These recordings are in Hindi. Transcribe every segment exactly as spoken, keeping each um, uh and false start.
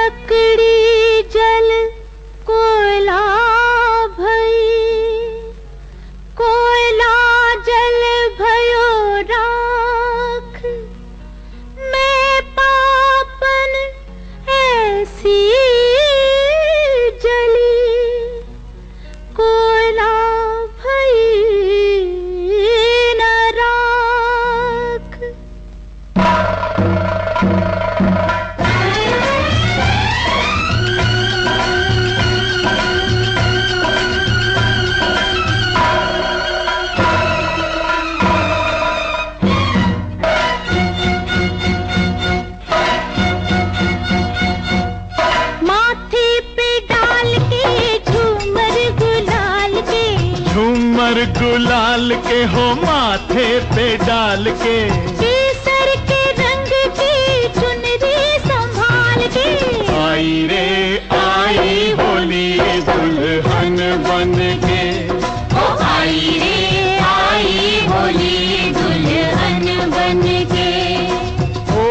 लकड़ी जल कोयला भई, कोयला जल भयो राख, मैं पापन ऐसी जली, कोयला भई न राख। झूमर गुलाल के हो माथे पे डाल के, केसर के रंग की चुनरी संभाल के, आई रे आई होली दुल्हन बन के, ओ आई रे आई होली दुल्हन बन के। ओ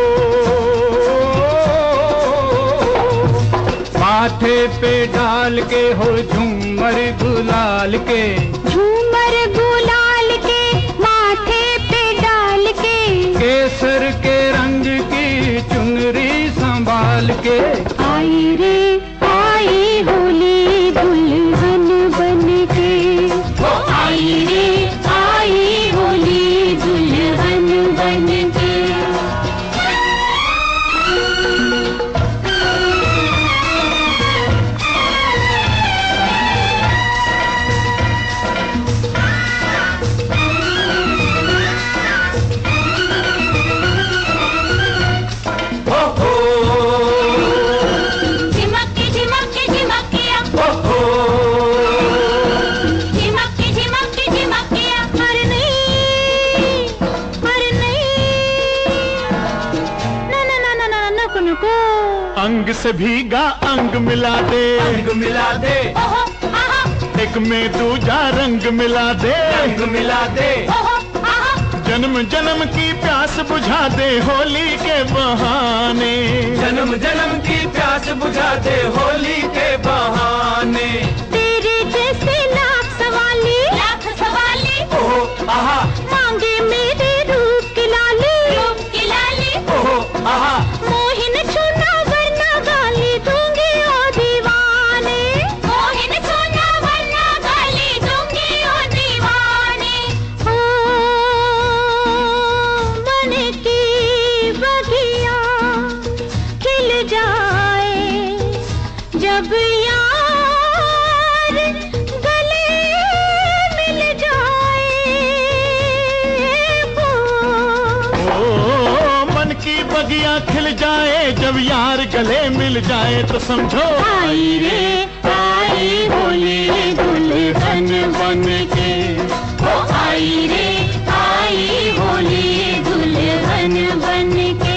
माथे पे डाल के हो झूमर गुलाल के, झूमर गुलाल के माथे पे डाल के, केसर के रंग की चुनरी संभाल के, आई रे आई होली दुल्हन बन के, ओ आई रे आई होली दुल्हन बन के। अंग से भीगा अंग मिला दे, अंग मिला दे, एक में दूजा रंग मिला दे, रंग मिला दे, जन्म जन्म की प्यास बुझा दे होली के बहाने, जन्म जन्म की प्यास बुझा दे होली के बहाने। तेरे जैसे लाख सवाली, लाख सवाली, ओहो आहा, मांगे मेरे रूप की लाली, रूप की लाली, ओहो आहा, मोहिन छूना वरना गाली दूंगी ओ दीवाने, मोहिन छूना वरना गाली दूंगी ओ दीवाने। ओ मन की बगिया खिल जाए जब यार गले मिल जाए, ओ मन की बगिया खिल जाए जब यार गले मिल जाए, तो समझो आई रे आई होली दुल्हन बन के, ओ आई रे आई होली दुल्हन बन के।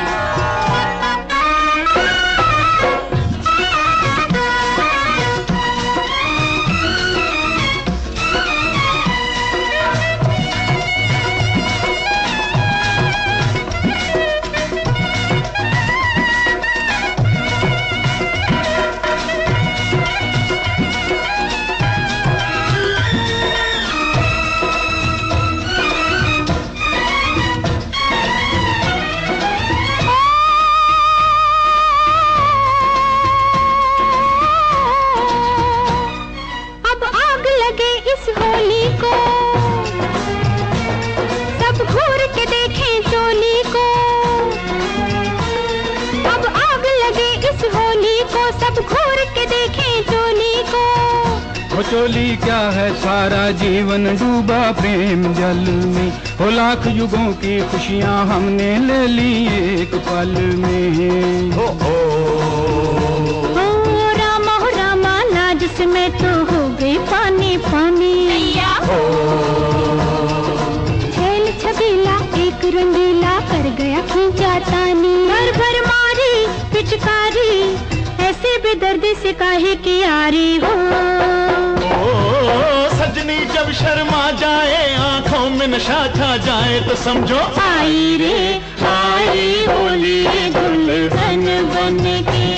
चोली क्या है सारा जीवन डूबा प्रेम जल में, हो लाख युगों की खुशियाँ हमने ले ली एक पल में। हो हो ओ रामा हो रामा लाज से मैं तो हो गई पानी पानी, छेल छबीला एक रंगीला कर गया खींचा तानी, भर भर मारी पिचकारी ऐसे बेदर्दी से काहे की यारी हो। सजनी जब शर्मा जाए आंखों में नशा छा जाए तो समझो आई रे आई होली दुल्हन बन के।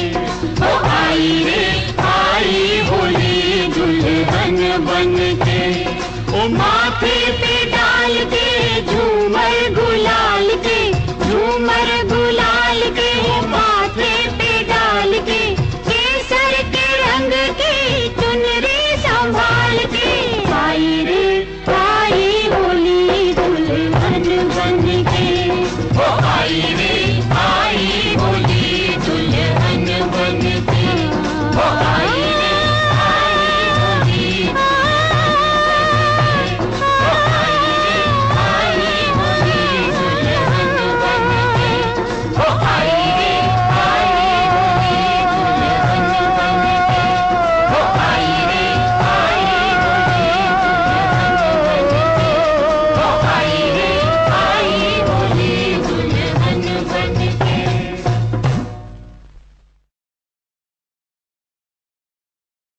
आई रे